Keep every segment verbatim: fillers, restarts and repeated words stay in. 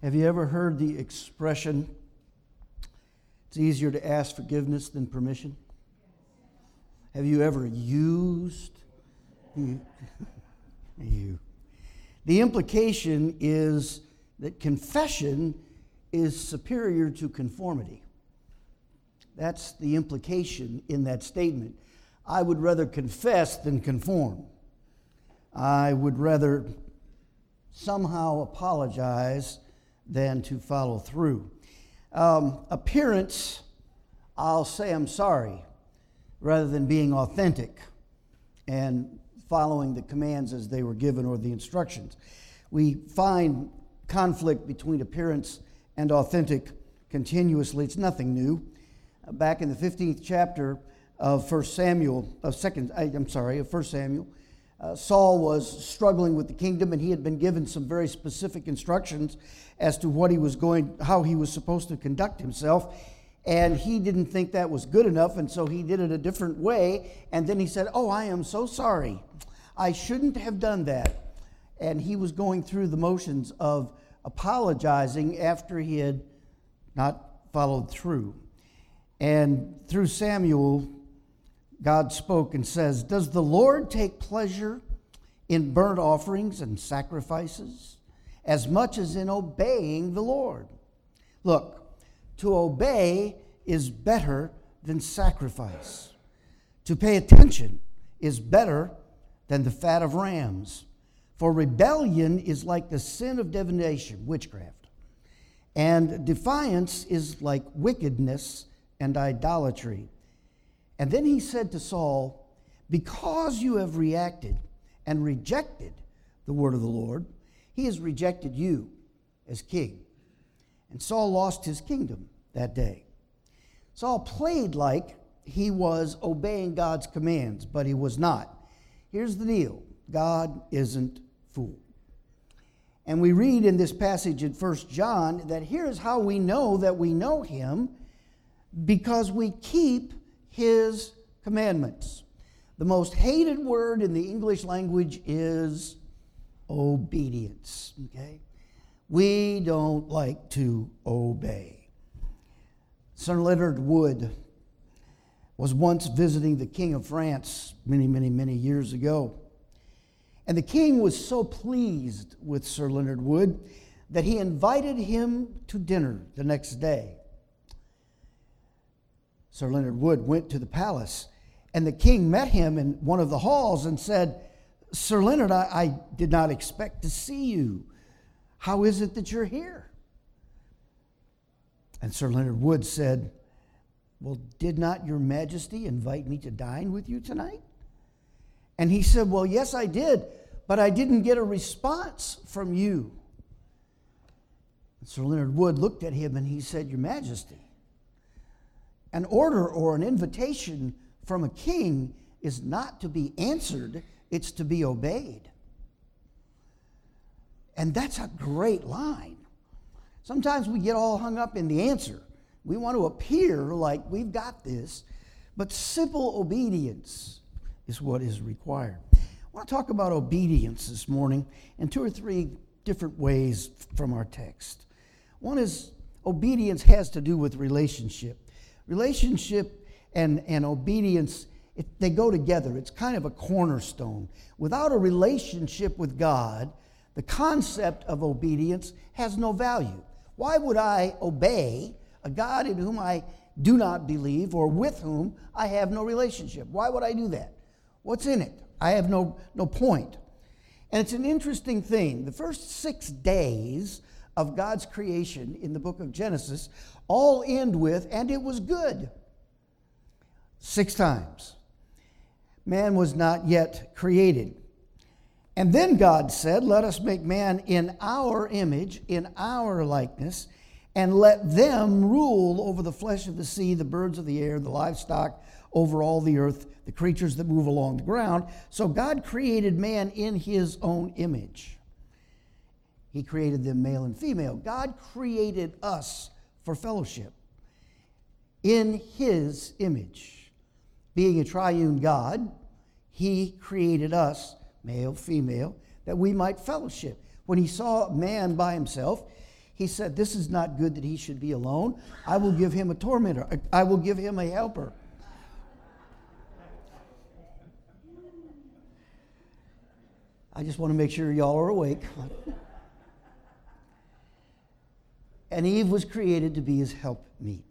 Have you ever heard the expression, it's easier to ask forgiveness than permission? Have you ever used you? you. The implication is that confession is superior to conformity. That's the implication in that statement. I would rather confess than conform. I would rather somehow apologize than to follow through. Um, appearance, I'll say I'm sorry, rather than being authentic and following the commands as they were given or the instructions. We find conflict between appearance and authentic continuously. It's nothing new. Back in the fifteenth chapter of First Samuel, of second, I'm sorry, of First Samuel, uh, Saul was struggling with the kingdom, and he had been given some very specific instructions as to what he was going, how he was supposed to conduct himself. And he didn't think that was good enough, and so he did it a different way. And then he said, "Oh, I am so sorry. I shouldn't have done that." And he was going through the motions of apologizing after he had not followed through. And through Samuel, God spoke and says, "Does the Lord take pleasure in burnt offerings and sacrifices as much as in obeying the Lord?" Look, to obey is better than sacrifice. To pay attention is better than the fat of rams. For rebellion is like the sin of divination, witchcraft. And defiance is like wickedness and idolatry. And then he said to Saul, "Because you have reacted and rejected the word of the Lord, he has rejected you as king." And Saul lost his kingdom that day. Saul played like he was obeying God's commands, but he was not. Here's the deal. God isn't fooled. And we read in this passage in First John that here's how we know that we know him, because we keep his commandments. The most hated word in the English language is obedience. Okay? We don't like to obey. Sir Leonard Wood was once visiting the King of France many, many, many years ago. And the king was so pleased with Sir Leonard Wood that he invited him to dinner the next day. Sir Leonard Wood went to the palace, and the king met him in one of the halls and said, "Sir Leonard, I, I did not expect to see you. How is it that you're here?" And Sir Leonard Wood said, "Well, did not your majesty invite me to dine with you tonight?" And he said, "Well, yes, I did, but I didn't get a response from you." And Sir Leonard Wood looked at him and he said, "Your majesty, an order or an invitation from a king is not to be answered, it's to be obeyed." And that's a great line. Sometimes we get all hung up in the answer. We want to appear like we've got this, but simple obedience is what is required. I want to talk about obedience this morning in two or three different ways from our text. One is obedience has to do with relationship. Relationship and, and obedience, it, they go together. It's kind of a cornerstone. Without a relationship with God, the concept of obedience has no value. Why would I obey a God in whom I do not believe or with whom I have no relationship? Why would I do that? What's in it? I have no, no point. And it's an interesting thing. The first six days of God's creation in the book of Genesis all end with, "and it was good." Six times. Man was not yet created. And then God said, "Let us make man in our image, in our likeness, and let them rule over the flesh of the sea, the birds of the air, the livestock, over all the earth, the creatures that move along the ground." So God created man in his own image. He created them male and female. God created us for fellowship in his image. Being a triune God, he created us, male, female, that we might fellowship. When he saw man by himself, He said, this is not good that he should be alone. I will give him a tormentor. I will give him a helper. I just want to make sure y'all are awake. And Eve was created to be his helpmeet.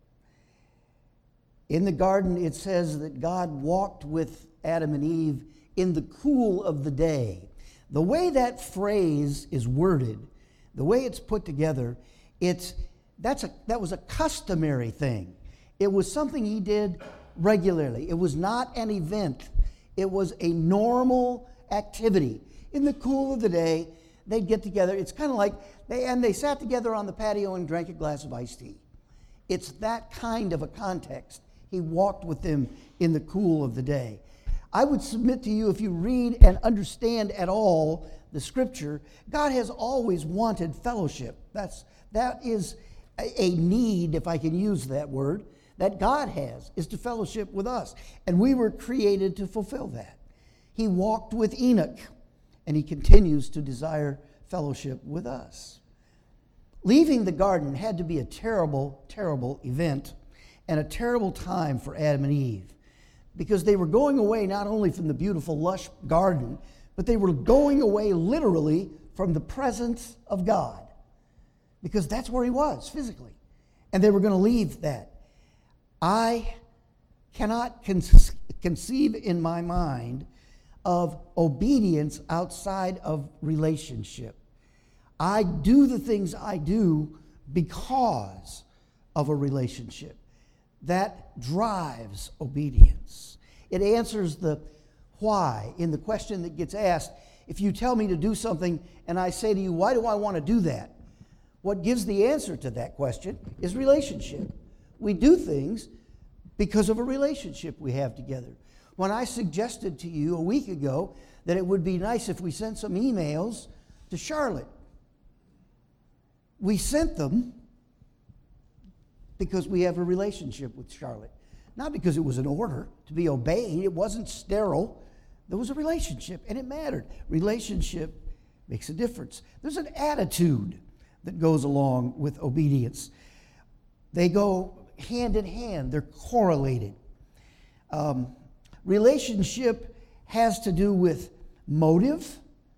In the garden, it says that God walked with Adam and Eve in the cool of the day. The way that phrase is worded, the way it's put together, it's that's a that was a customary thing. It was something he did regularly. It was not an event. It was a normal activity. In the cool of the day, they'd get together. It's kind of like they and they sat together on the patio and drank a glass of iced tea. It's that kind of a context. He walked with them in the cool of the day. I would submit to you, if you read and understand at all the Scripture, God has always wanted fellowship. That's, that is a, a need, if I can use that word, that God has, is to fellowship with us. And we were created to fulfill that. He walked with Enoch, and he continues to desire fellowship with us. Leaving the garden had to be a terrible, terrible event and a terrible time for Adam and Eve, because they were going away not only from the beautiful, lush garden, but they were going away literally from the presence of God, because that's where he was physically, and they were going to leave that. I cannot con- conceive in my mind of obedience outside of relationship. I do the things I do because of a relationship. That drives obedience. It answers the why in the question that gets asked. If you tell me to do something and I say to you, why do I want to do that? What gives the answer to that question is relationship. We do things because of a relationship we have together. When I suggested to you a week ago that it would be nice if we sent some emails to Charlotte, we sent them because we have a relationship with Charlotte. Not because it was an order to be obeyed. It wasn't sterile. There was a relationship, and it mattered. Relationship makes a difference. There's an attitude that goes along with obedience. They go hand in hand. They're correlated. Um, relationship has to do with motive.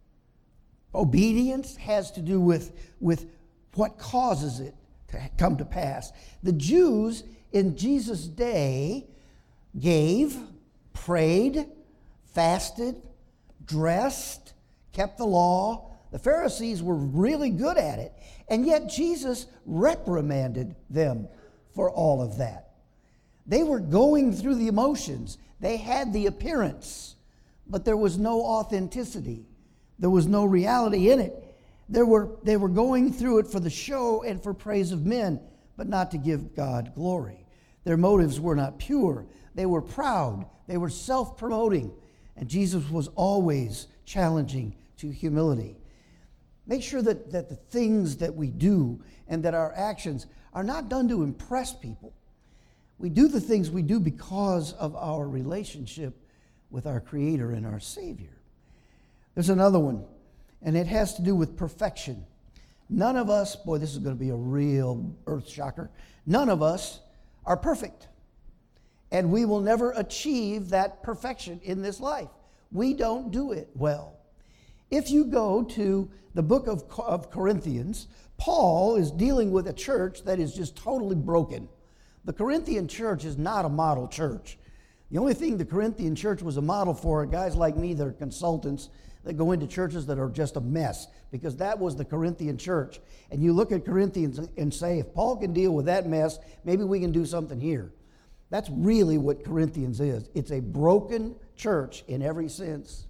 Obedience has to do with, with what causes it to come to pass. The Jews in Jesus' day gave, prayed, fasted, dressed, kept the law. The Pharisees were really good at it, and yet Jesus reprimanded them for all of that. They were going through the emotions. They had the appearance, but there was no authenticity. There was no reality in it. There were, they were going through it for the show and for praise of men, but not to give God glory. Their motives were not pure. They were proud. They were self-promoting. And Jesus was always challenging to humility. Make sure that, that the things that we do and that our actions are not done to impress people. We do the things we do because of our relationship with our Creator and our Savior. There's another one, and it has to do with perfection. None of us, boy, this is going to be a real earth shocker, none of us are perfect. And we will never achieve that perfection in this life. We don't do it well. If you go to the book of, of Corinthians, Paul is dealing with a church that is just totally broken. The Corinthian church is not a model church. The only thing the Corinthian church was a model for are guys like me that are consultants that go into churches that are just a mess, because that was the Corinthian church. And you look at Corinthians and say, if Paul can deal with that mess, maybe we can do something here. That's really what Corinthians is. It's a broken church in every sense.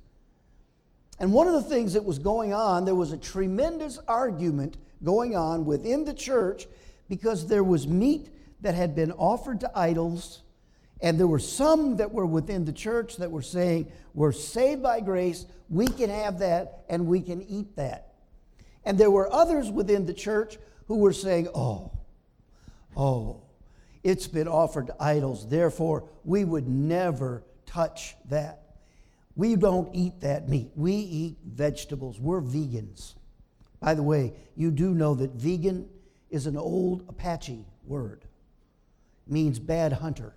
And one of the things that was going on, there was a tremendous argument going on within the church because there was meat that had been offered to idols, and there were some that were within the church that were saying, we're saved by grace, we can have that, and we can eat that. And there were others within the church who were saying, oh, oh, it's been offered to idols, therefore we would never touch that. We don't eat that meat. We eat vegetables. We're vegans. By the way, you do know that vegan is an old Apache word. It means bad hunter.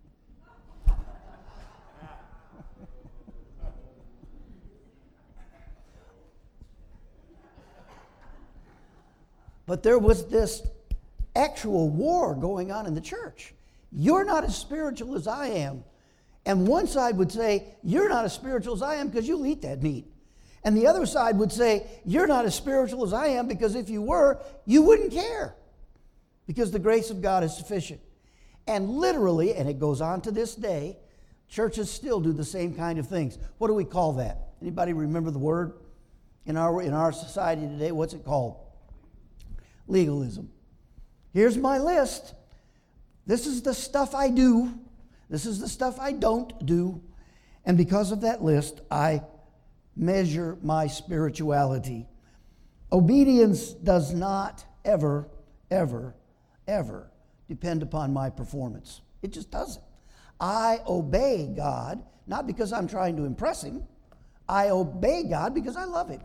But there was this actual war going on in the church. You're not as spiritual as I am. And one side would say, you're not as spiritual as I am because you'll eat that meat. And the other side would say, you're not as spiritual as I am because if you were, you wouldn't care. Because the grace of God is sufficient. And literally, and it goes on to this day, churches still do the same kind of things. What do we call that? Anybody remember the word? In our, in our society today, what's it called? Legalism. Here's my list. This is the stuff I do. This is the stuff I don't do. And because of that list, I measure my spirituality. Obedience does not ever, ever, ever depend upon my performance. It just doesn't. I obey God, not because I'm trying to impress Him. I obey God because I love Him.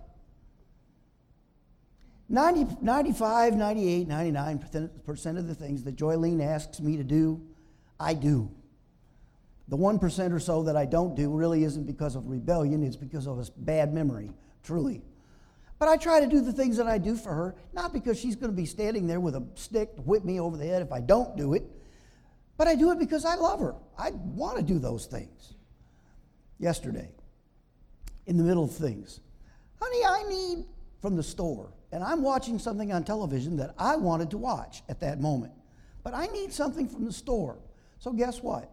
ninety, ninety-five, ninety-eight, ninety-nine percent of the things that Joylene asks me to do, I do. The one percent or so that I don't do really isn't because of rebellion, it's because of a bad memory, truly. But I try to do the things that I do for her, not because she's going to be standing there with a stick to whip me over the head if I don't do it, but I do it because I love her. I want to do those things. Yesterday, in the middle of things, honey, I need from the store. And I'm watching something on television that I wanted to watch at that moment. But I need something from the store. So guess what?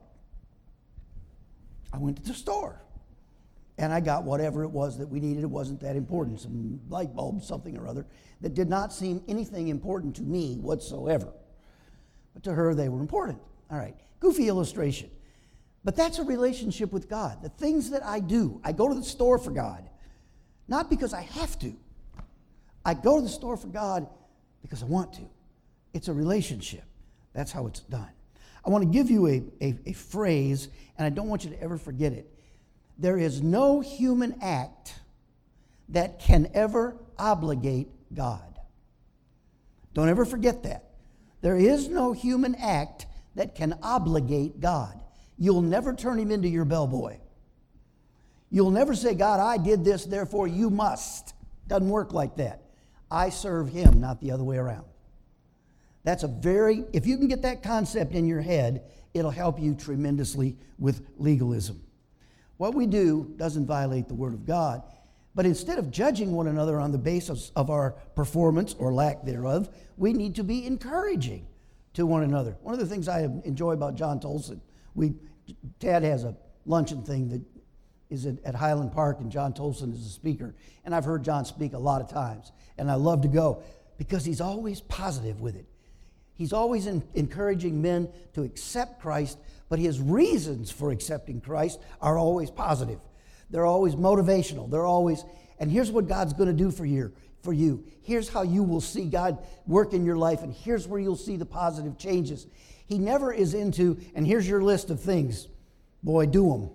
I went to the store. And I got whatever it was that we needed. It wasn't that important. Some light bulbs, something or other, that did not seem anything important to me whatsoever. But to her, they were important. All right. Goofy illustration. But that's a relationship with God. The things that I do, I go to the store for God. Not because I have to. I go to the store for God because I want to. It's a relationship. That's how it's done. I want to give you a, a, a phrase, and I don't want you to ever forget it. There is no human act that can ever obligate God. Don't ever forget that. There is no human act that can obligate God. You'll never turn Him into your bellboy. You'll never say, God, I did this, therefore you must. Doesn't work like that. I serve Him, not the other way around. That's a very, if you can get that concept in your head, it'll help you tremendously with legalism. What we do doesn't violate the Word of God, but instead of judging one another on the basis of our performance or lack thereof, we need to be encouraging to one another. One of the things I enjoy about John Tolson, we, Tad has a luncheon thing that is at, at Highland Park, and John Tolson is a speaker. And I've heard John speak a lot of times, and I love to go because he's always positive with it. He's always in, encouraging men to accept Christ, but his reasons for accepting Christ are always positive. They're always motivational. They're always, and here's what God's going to do for you. For you. Here's how you will see God work in your life, and here's where you'll see the positive changes. He never is into, and here's your list of things. Boy, do them.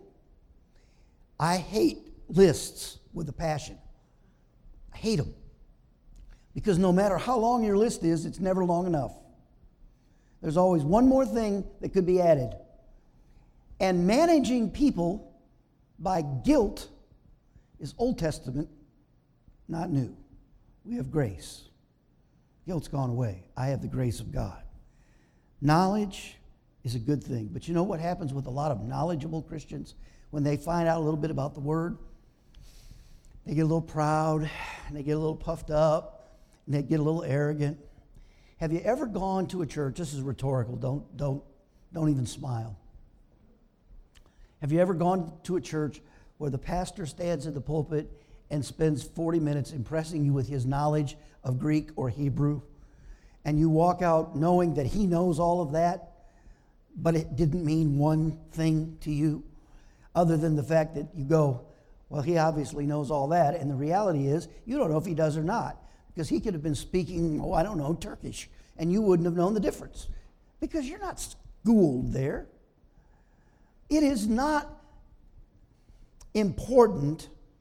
I hate lists with a passion. I hate them. Because no matter how long your list is, it's never long enough. There's always one more thing that could be added. And managing people by guilt is Old Testament, not new. We have grace. Guilt's gone away. I have the grace of God. Knowledge is a good thing. But you know what happens with a lot of knowledgeable Christians? When they find out a little bit about the Word, they get a little proud, and they get a little puffed up, and they get a little arrogant. Have you ever gone to a church? This is rhetorical. Don't, don't, don't even smile. Have you ever gone to a church where the pastor stands in the pulpit and spends forty minutes impressing you with his knowledge of Greek or Hebrew, and you walk out knowing that he knows all of that, but it didn't mean one thing to you other than the fact that you go, well, he obviously knows all that, and the reality is you don't know if he does or not, because he could have been speaking, oh, I don't know, Turkish, and you wouldn't have known the difference because you're not schooled there. It is not important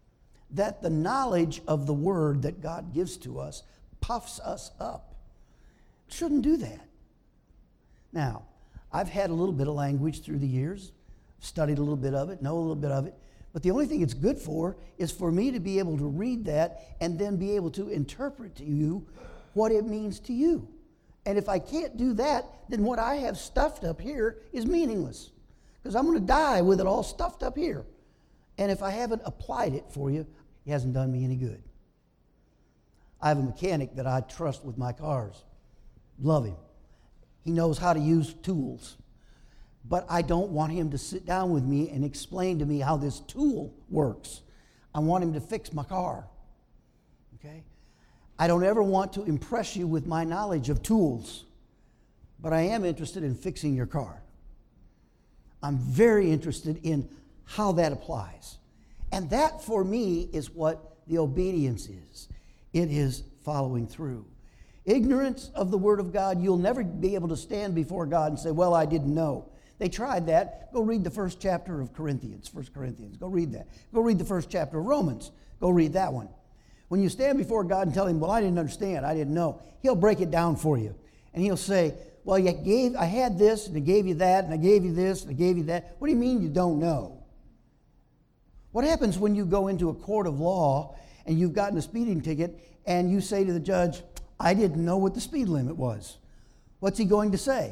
that the knowledge of the word that God gives to us puffs us up. Shouldn't do that. Now, I've had a little bit of language through the years, studied a little bit of it, know a little bit of it, but the only thing it's good for is for me to be able to read that and then be able to interpret to you what it means to you. And if I can't do that, then what I have stuffed up here is meaningless, because I'm going to die with it all stuffed up here. And if I haven't applied it for you, it hasn't done me any good. I have a mechanic that I trust with my cars. Love him. He knows how to use tools. But I don't want him to sit down with me and explain to me how this tool works. I want him to fix my car. Okay? I don't ever want to impress you with my knowledge of tools, but I am interested in fixing your car. I'm very interested in how that applies. And that, for me, is what the obedience is. It is following through. Ignorance of the Word of God, you'll never be able to stand before God and say, well, I didn't know. They tried that. Go read the first chapter of Corinthians, First Corinthians. Go read that. Go read the first chapter of Romans. Go read that one. When you stand before God and tell him, well, I didn't understand, I didn't know, he'll break it down for you. And he'll say, well, you gave, I had this, and I gave you that, and I gave you this, and I gave you that. What do you mean you don't know? What happens when you go into a court of law and you've gotten a speeding ticket and you say to the judge, I didn't know what the speed limit was? What's he going to say?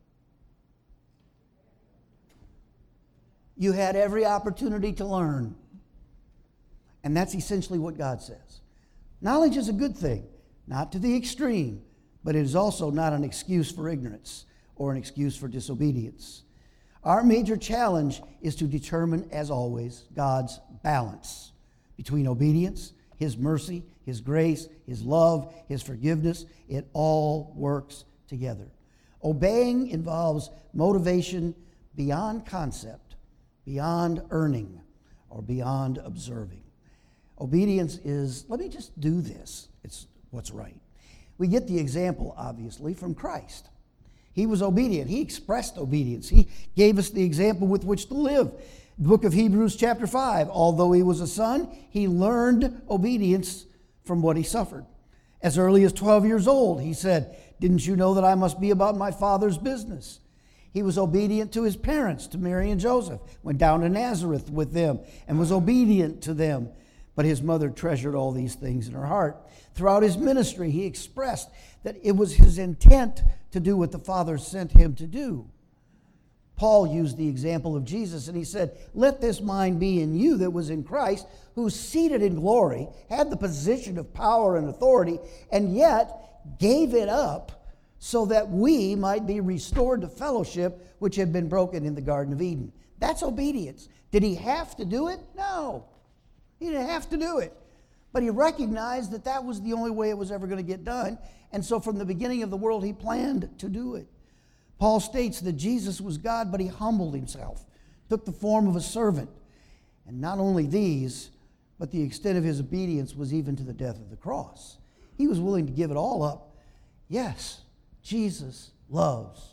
You had every opportunity to learn. And that's essentially what God says. Knowledge is a good thing, not to the extreme, but it is also not an excuse for ignorance or an excuse for disobedience. Our major challenge is to determine, as always, God's balance between obedience, His mercy, His grace, His love, His forgiveness. It all works together. Obeying involves motivation beyond concept, beyond earning, or beyond observing. Obedience is, let me just do this. It's what's right. We get the example, obviously, from Christ. He was obedient. He expressed obedience. He gave us the example with which to live. The book of Hebrews chapter five, although he was a son, he learned obedience from what he suffered. As early as twelve years old, he said, didn't you know that I must be about my Father's business? He was obedient to his parents, to Mary and Joseph, went down to Nazareth with them and was obedient to them. But his mother treasured all these things in her heart. Throughout his ministry, he expressed that it was his intent to do what the Father sent him to do. Paul used the example of Jesus, and he said, let this mind be in you that was in Christ, who's seated in glory, had the position of power and authority, and yet gave it up so that we might be restored to fellowship which had been broken in the Garden of Eden. That's obedience. Did he have to do it? No. He didn't have to do it. But he recognized that that was the only way it was ever going to get done. And so from the beginning of the world, he planned to do it. Paul states that Jesus was God, but he humbled himself, took the form of a servant. And not only these, but the extent of his obedience was even to the death of the cross. He was willing to give it all up. Yes, Jesus loves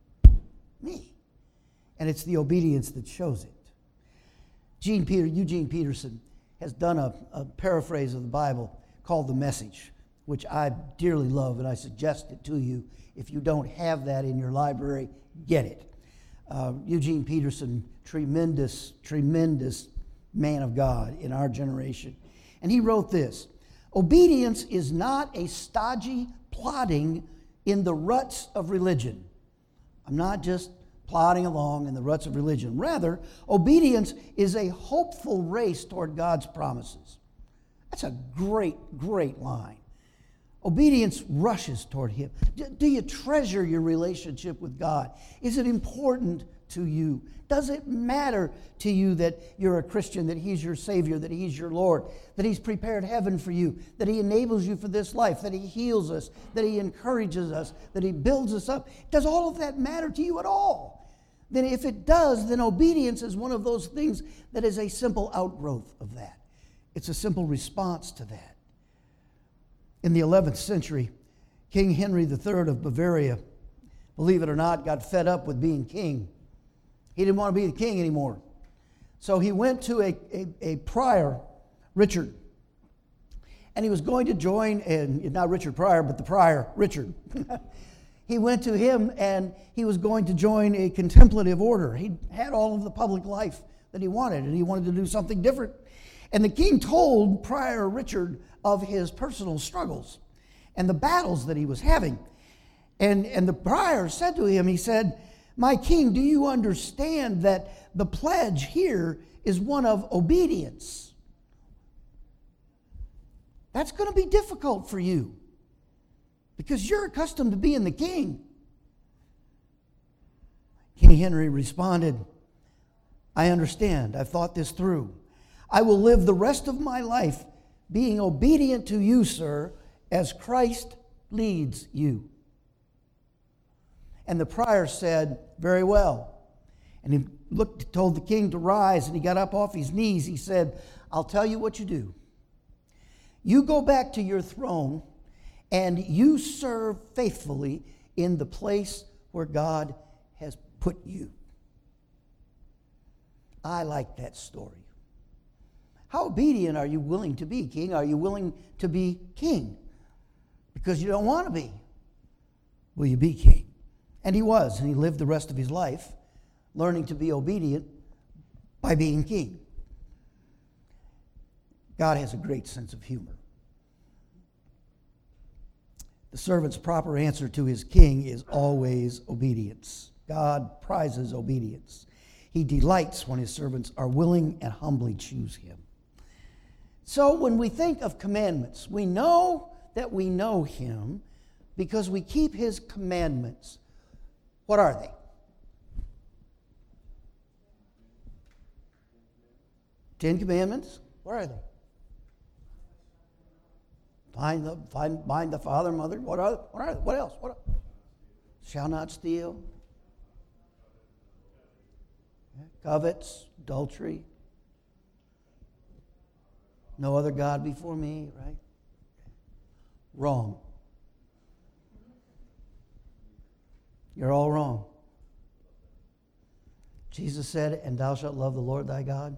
me. And it's the obedience that shows it. Gene Peter, Eugene Peterson has done a, a paraphrase of the Bible called The Message, which I dearly love, and I suggest it to you. If you don't have that in your library, get it. Uh, Eugene Peterson, tremendous, tremendous man of God in our generation. And he wrote this: obedience is not a stodgy plodding in the ruts of religion. I'm not just plodding along in the ruts of religion. Rather, obedience is a hopeful race toward God's promises. That's a great, great line. Obedience rushes toward Him. Do you treasure your relationship with God? Is it important to you? Does it matter to you that you're a Christian, that He's your Savior, that He's your Lord, that He's prepared heaven for you, that He enables you for this life, that He heals us, that He encourages us, that He builds us up? Does all of that matter to you at all? Then if it does, then obedience is one of those things that is a simple outgrowth of that. It's a simple response to that. In the eleventh century, King Henry the Third of Bavaria, believe it or not, got fed up with being king. He didn't want to be the king anymore. So he went to a, a, a prior Richard. And he was going to join, and not Richard Pryor, but the Pryor, Richard. He went to him and he was going to join a contemplative order. He had all of the public life that he wanted, and he wanted to do something different. And the king told Prior Richard of his personal struggles and the battles that he was having. And, and the prior said to him, he said, "My king, do you understand that the pledge here is one of obedience? That's going to be difficult for you because you're accustomed to being the king." King Henry responded, "I understand. I've thought this through. I will live the rest of my life being obedient to you, sir, as Christ leads you." And the prior said, "Very well." And he looked, told the king to rise, and he got up off his knees. He said, "I'll tell you what you do. You go back to your throne, and you serve faithfully in the place where God has put you." I like that story. How obedient are you willing to be, king? Are you willing to be king? Because you don't want to be. Will you be king? And he was, and he lived the rest of his life learning to be obedient by being king. God has a great sense of humor. The servant's proper answer to his king is always obedience. God prizes obedience. He delights when his servants are willing and humbly choose him. So when we think of commandments, we know that we know him because we keep his commandments. What are they? Ten Commandments? What are they? Find the, find, bind the father and mother. What are, what are what else? What are, shall not steal. Covets, adultery. No other God before me, right? Wrong. You're all wrong. Jesus said, "And thou shalt love the Lord thy God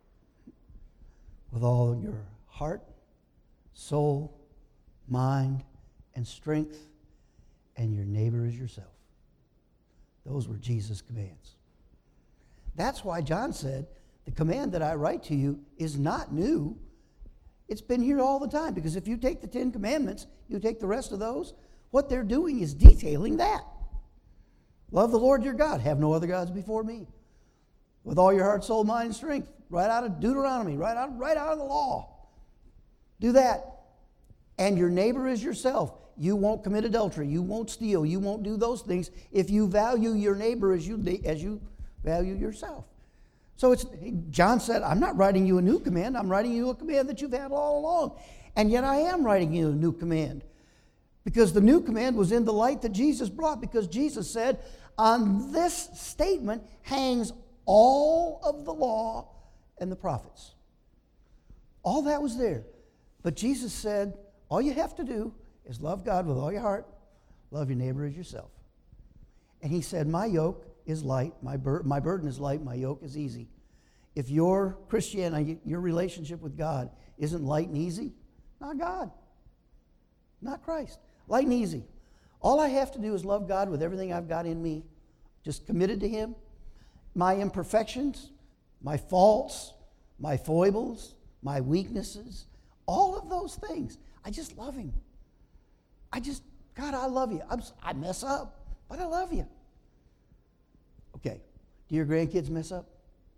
with all your heart, soul, mind, and strength, and your neighbor as yourself." Those were Jesus' commands. That's why John said, "The command that I write to you is not new. It's been here all the time." Because if you take the Ten Commandments, you take the rest of those, what they're doing is detailing that. Love the Lord your God. Have no other gods before me. With all your heart, soul, mind, and strength. Right out of Deuteronomy. Right out, right out of the law. Do that. And your neighbor is yourself. You won't commit adultery. You won't steal. You won't do those things if you value your neighbor as you, as you value yourself. So it's John said, "I'm not writing you a new command. I'm writing you a command that you've had all along. And yet I am writing you a new command." Because the new command was in the light that Jesus brought. Because Jesus said, "On this statement hangs all of the law and the prophets." All that was there. But Jesus said, all you have to do is love God with all your heart, love your neighbor as yourself. And he said, "My yoke is light, my, bur- my burden is light, my yoke is easy." If your Christianity, your relationship with God isn't light and easy, not God, not Christ. Light and easy. All I have to do is love God with everything I've got in me, just committed to him. My imperfections, my faults, my foibles, my weaknesses, all of those things. I just love him. I just, God, I love you. I'm, I mess up, but I love you. Okay, do your grandkids mess up?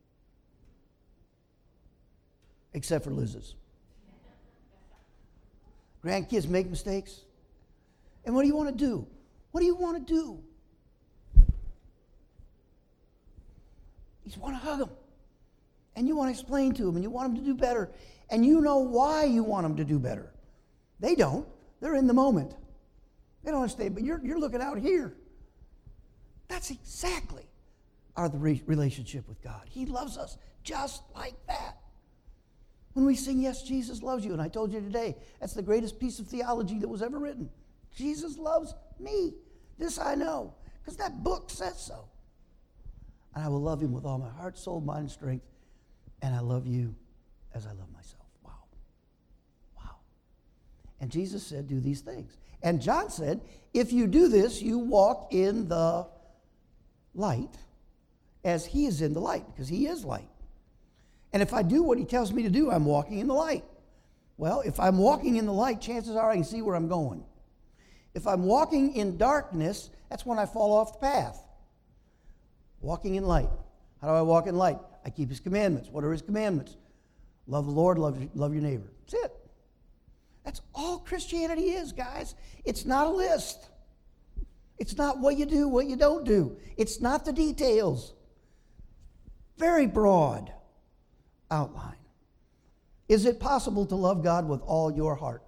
Except for Liz's. Grandkids make mistakes. And what do you want to do? What do you want to do? You want to hug them. And you want to explain to them, and you want them to do better. And you know why you want them to do better. They don't. They're in the moment. They don't understand, but you're, you're looking out here. That's exactly our the re- relationship with God. He loves us just like that. When we sing, "Yes, Jesus loves you," and I told you today, that's the greatest piece of theology that was ever written. Jesus loves me. This I know, because that book says so. And I will love him with all my heart, soul, mind, and strength. And I love you as I love myself. Wow. And Jesus said, do these things. And John said, if you do this, you walk in the light as he is in the light, because he is light. And if I do what he tells me to do, I'm walking in the light. Well, if I'm walking in the light, chances are I can see where I'm going. If I'm walking in darkness, that's when I fall off the path. Walking in light. How do I walk in light? I keep his commandments. What are his commandments? Love the Lord, love, love your neighbor. That's it. That's all Christianity is, guys. It's not a list. It's not what you do, what you don't do. It's not the details. Very broad outline. Is it possible to love God with all your heart?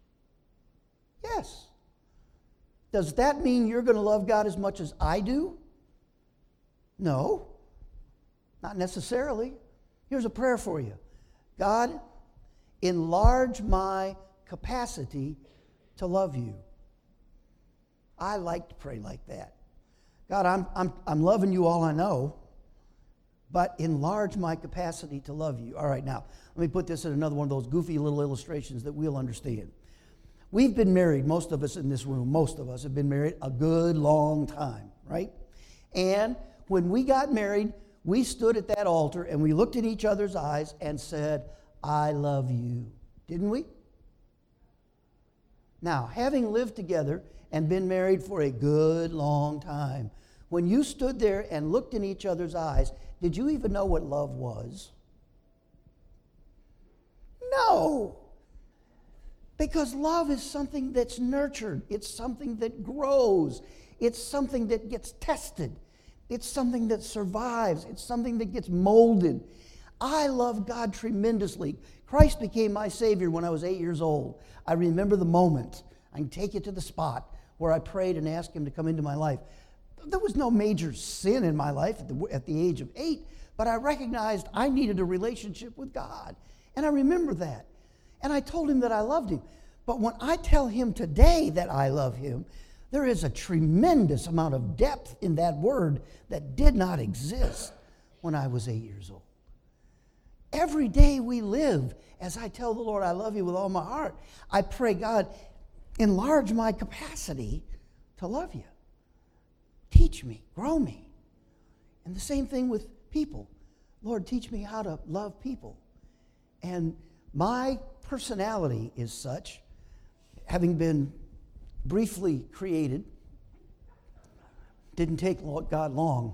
Yes. Does that mean you're going to love God as much as I do? No, not necessarily. Here's a prayer for you. God, enlarge my capacity to love you. I like to pray like that. God, I'm, I'm, I'm loving you all I know, but enlarge my capacity to love you. All right, now, let me put this in another one of those goofy little illustrations that we'll understand. We've been married, most of us in this room, most of us have been married a good long time, right? And when we got married, we stood at that altar and we looked in each other's eyes and said, I love you. Didn't we? Now, having lived together and been married for a good long time, when you stood there and looked in each other's eyes, did you even know what love was? No. Because love is something that's nurtured. It's something that grows. It's something that gets tested. It's something that survives. It's something that gets molded. I love God tremendously. Christ became my Savior when I was eight years old. I remember the moment. I can take you to the spot where I prayed and asked Him to come into my life. There was no major sin in my life at the, at the age of eight, but I recognized I needed a relationship with God. And I remember that. And I told Him that I loved Him. But when I tell Him today that I love Him, there is a tremendous amount of depth in that word that did not exist when I was eight years old. Every day we live, as I tell the Lord, I love you with all my heart, I pray, God, enlarge my capacity to love you. Teach me, grow me. And the same thing with people. Lord, teach me how to love people. And my personality is such, having been briefly created, didn't take God long.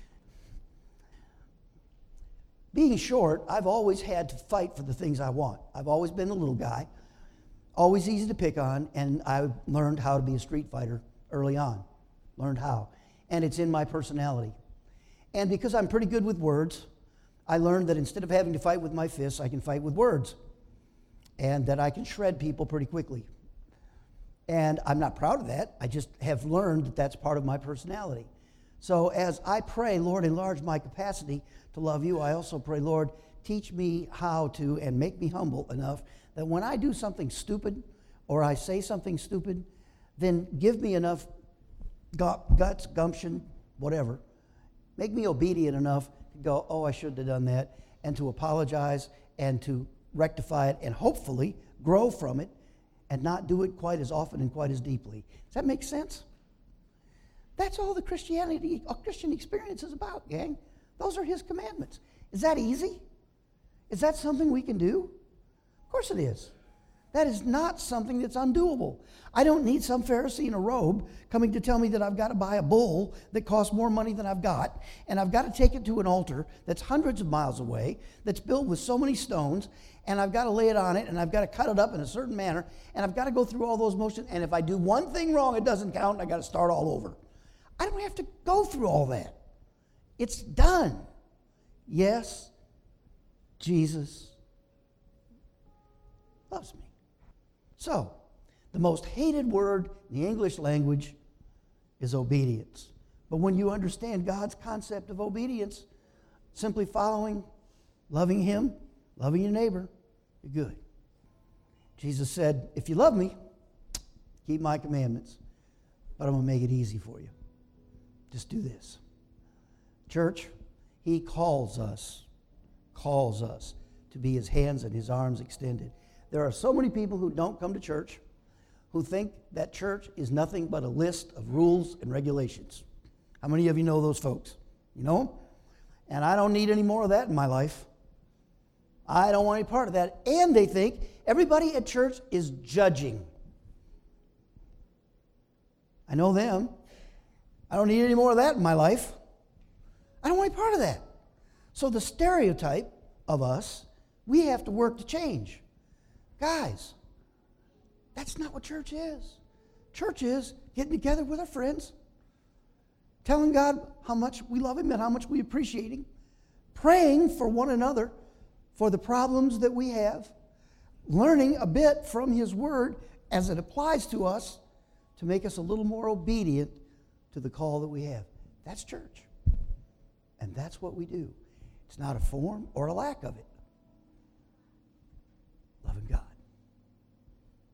Being short, I've always had to fight for the things I want. I've always been a little guy, always easy to pick on, and I learned how to be a street fighter early on. Learned how. And it's in my personality. And because I'm pretty good with words, I learned that instead of having to fight with my fists, I can fight with words. And that I can shred people pretty quickly. And I'm not proud of that. I just have learned that that's part of my personality. So as I pray, Lord, enlarge my capacity to love you, I also pray, Lord, teach me how to and make me humble enough that when I do something stupid or I say something stupid, then give me enough guts, gumption, whatever. Make me obedient enough to go, oh, I shouldn't have done that, and to apologize and to rectify it and hopefully grow from it and not do it quite as often and quite as deeply. Does that make sense? That's all the Christianity, a Christian experience is about, gang. Those are His commandments. Is that easy? Is that something we can do? Of course it is. That is not something that's undoable. I don't need some Pharisee in a robe coming to tell me that I've got to buy a bull that costs more money than I've got, and I've got to take it to an altar that's hundreds of miles away, that's built with so many stones, and I've got to lay it on it, and I've got to cut it up in a certain manner, and I've got to go through all those motions, and if I do one thing wrong, it doesn't count, and I've got to start all over. I don't have to go through all that. It's done. Yes, Jesus loves me. So, the most hated word in the English language is obedience. But when you understand God's concept of obedience, simply following, loving Him, loving your neighbor, you're good. Jesus said, if you love me, keep my commandments, but I'm going to make it easy for you. Just do this. Church, He calls us, calls us to be His hands and His arms extended. There are so many people who don't come to church who think that church is nothing but a list of rules and regulations. How many of you know those folks? You know them? And I don't need any more of that in my life. I don't want any part of that. And they think everybody at church is judging. I know them. I don't need any more of that in my life. I don't want any part of that. So the stereotype of us, we have to work to change. Guys, that's not what church is. Church is getting together with our friends, telling God how much we love Him and how much we appreciate Him, praying for one another for the problems that we have, learning a bit from His Word as it applies to us to make us a little more obedient to the call that we have. That's church. And that's what we do. It's not a form or a lack of it. Loving God.